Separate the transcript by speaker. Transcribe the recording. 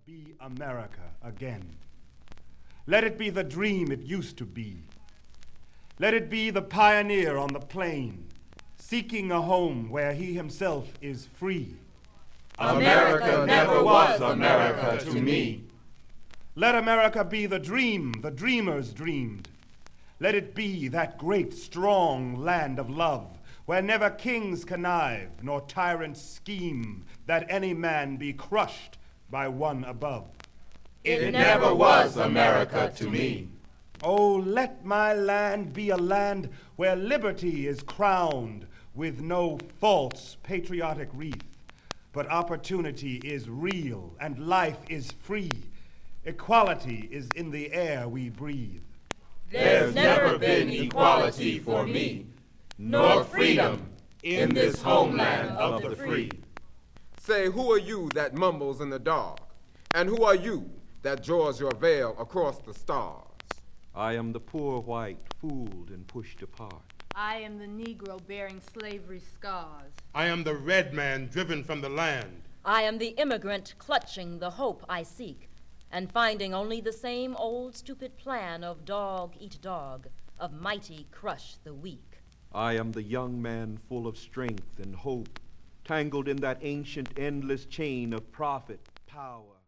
Speaker 1: be America again. Let it be the dream it used to be. Let it be the pioneer on the plain, seeking a home where he himself is free.
Speaker 2: America never was America to me.
Speaker 1: Let America be the dream the dreamers dreamed. Let it be that great, strong land of love, where never kings connive, nor tyrants scheme, that any man be crushed by one above.
Speaker 2: It never was America to me.
Speaker 1: Oh, let my land be a land where liberty is crowned with no false patriotic wreath, but opportunity is real and life is free. Equality is in the air we breathe.
Speaker 2: There's never been equality for me, nor freedom in this homeland of the free.
Speaker 3: Say, who are you that mumbles in the dark? And who are you that draws your veil across the stars?
Speaker 4: I am the poor white, fooled and pushed apart.
Speaker 5: I am the Negro bearing slavery's scars.
Speaker 6: I am the red man driven from the land.
Speaker 7: I am the immigrant clutching the hope I seek, and finding only the same old stupid plan of dog eat dog, of mighty crush the weak.
Speaker 4: I am the young man full of strength and hope, tangled in that ancient endless chain of profit, power,